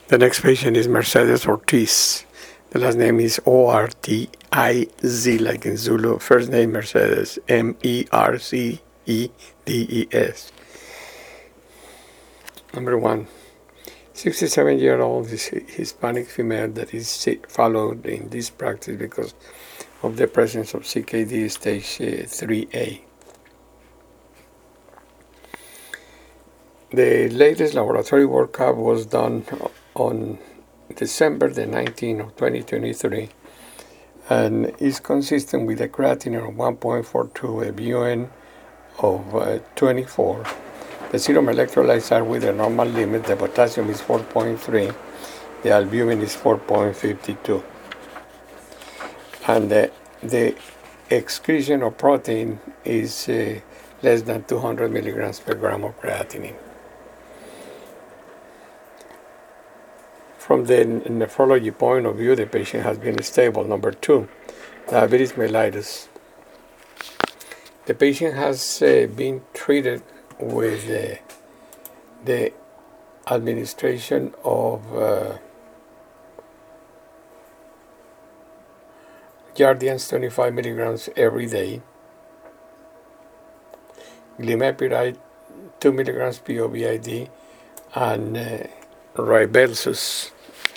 The next patient is Mercedes Ortiz. The last name is Ortiz, like in Zulu. First name Mercedes, Mercedes. Number 1, 67-year-old Hispanic female that is followed in this practice because of the presence of CKD stage 3A. The latest laboratory workup was done on December the 19th of 2023 and is consistent with a creatinine of 1.42, a BUN of 24. The serum electrolytes are with the normal limit. The potassium is 4.3. The albumin is 4.52. And the excretion of protein is less than 200 milligrams per gram of creatinine. From the nephrology point of view, the patient has been stable. Number 2, diabetes mellitus. The patient has been treated with the administration of Jardiance 25 milligrams every day, glimepiride 2 milligrams POVID, and Ribelsus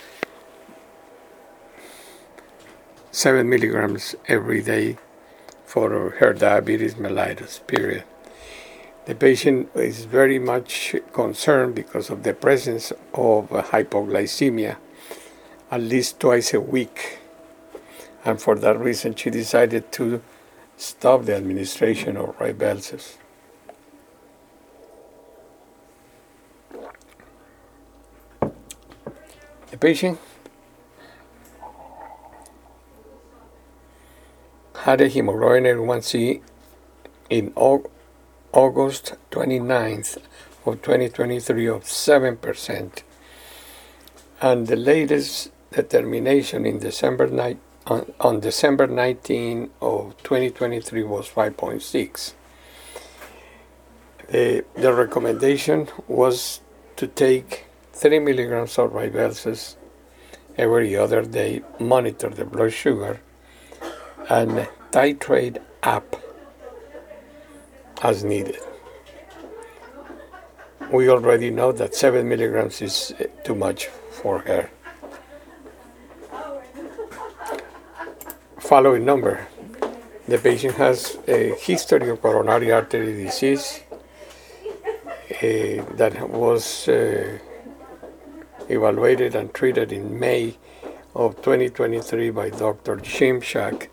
7 milligrams every day for her diabetes mellitus, period. The patient is very much concerned because of the presence of hypoglycemia at least twice a week. And for that reason, she decided to stop the administration of Ribelsus. The patient had a hemoglobin A1C in August 29th of 2023 of 7%. And the latest determination in on December 19 of 2023 was 5.6. The recommendation was to take 3 milligrams of Ribelsus every other day, monitor the blood sugar, and titrate up as needed. We already know that 7 milligrams is too much for her. Following number. The patient has a history of coronary artery disease that was evaluated and treated in May of 2023 by Dr. Shimshak,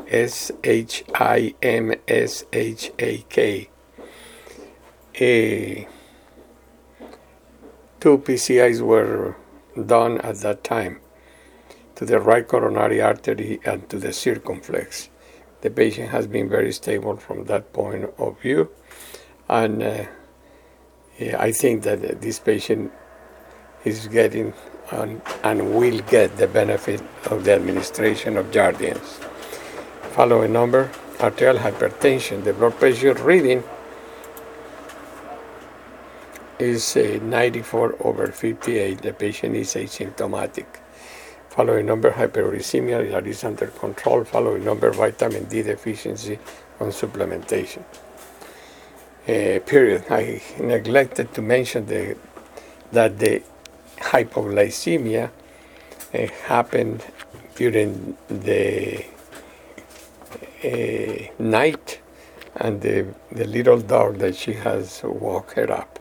Shimshak. 2 PCIs were done at that time to the right coronary artery and to the circumflex. The patient has been very stable from that point of view, and I think that this patient is getting and will get the benefit of the administration of Jardiance. Following number, arterial hypertension. The blood pressure reading is 94/58. The patient is asymptomatic. Following number, hyperuricemia that is under control. Following number, vitamin D deficiency on supplementation. Period. I neglected to mention that the hypoglycemia happened during the night, and the little dog that she has woke her up,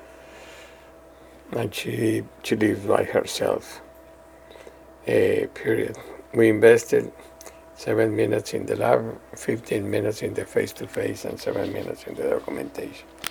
and she lives by herself. Period. We invested 7 minutes in the lab, 15 minutes in the face-to-face, and 7 minutes in the documentation.